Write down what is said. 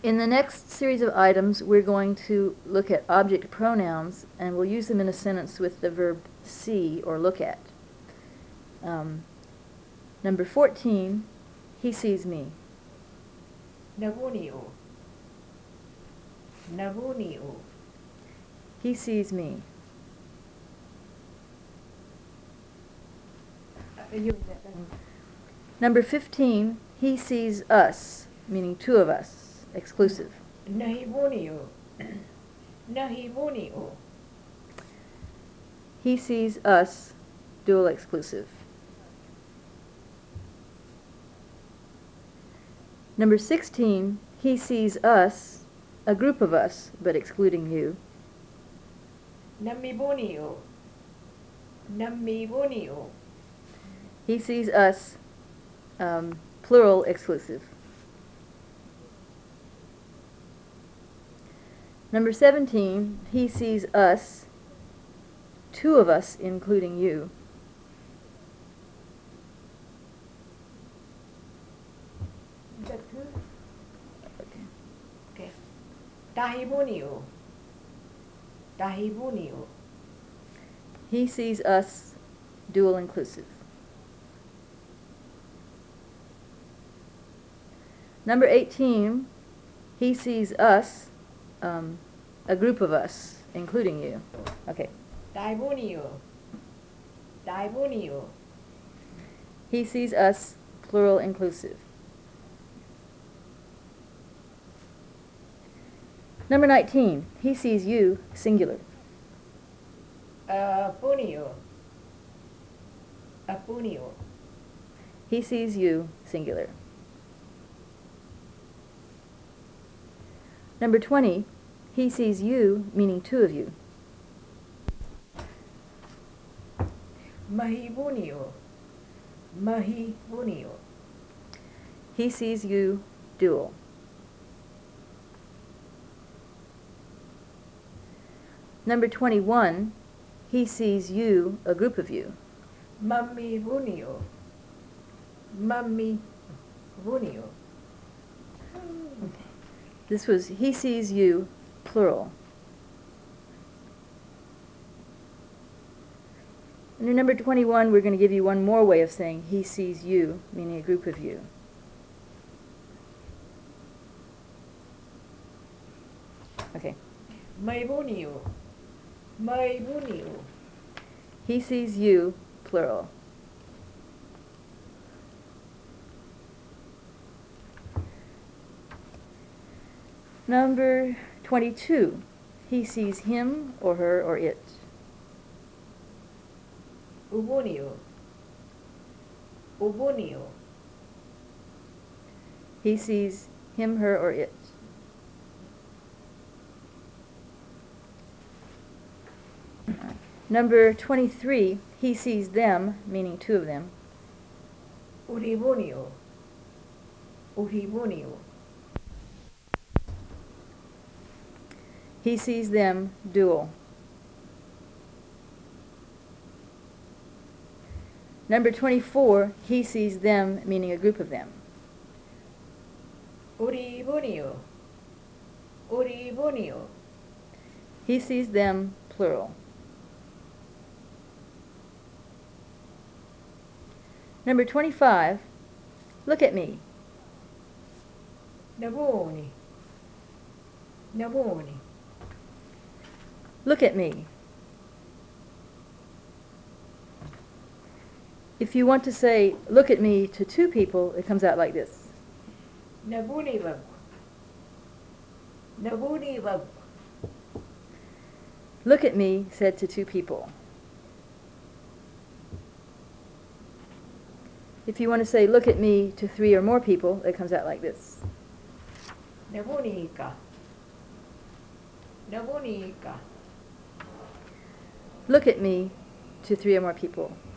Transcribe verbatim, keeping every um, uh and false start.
In the next series of items, we're going to look at object pronouns, and we'll use them in a sentence with the verb see or look at. Um, number fourteen, he sees me. Nabuni o. Nabuni o. He sees me. Number fifteen, he sees us, meaning two of us, exclusive. Nahibuni o. Nahibuni o. He sees us, dual exclusive. Number sixteen, he sees us, a group of us, but excluding you. Namibuni o. Namibuni o. He sees us, um, plural exclusive. Number seventeen, he sees us, two of us, including you. Okay. Okay. Tahibuni o. Tahibuni o. He sees us, dual inclusive. Number eighteen, he sees us, um, a group of us, including you. Okay. Daibuni o. Daibuni o. He sees us, plural inclusive. Number nineteen, he sees you, singular. Apuni o. Apuni o. He sees you, singular. Number twenty, he sees you, meaning two of you. Mahibuni o. Mahibuni o. He sees you, dual. Number twenty-one, he sees you, a group of you. Mami buni o. Mami buni o. This was, he sees you, plural. Under number twenty-one, we're going to give you one more way of saying he sees you, meaning a group of you. Okay. Mai buni o. Mai buni o. He sees you, plural. Number twenty-two, he sees him or her or it. Ubuni o. Ubuni o. He sees him, her, or it. Number twenty-three, he sees them, meaning two of them. Uribuni o. Uribuni o. He sees them, dual. Number twenty-four, he sees them, meaning a group of them. Uribuni o. Uribuni o. He sees them, plural. Number twenty-five, look at me. Nabuni. Nabuni. Look at me. If you want to say, look at me, to two people, it comes out like this. Nabuni wag. Nabuni wag. Look at me, said to two people. If you want to say, look at me, to three or more people, it comes out like this. Nabuni ka. Nabuni ka. Look at me, to three or more people.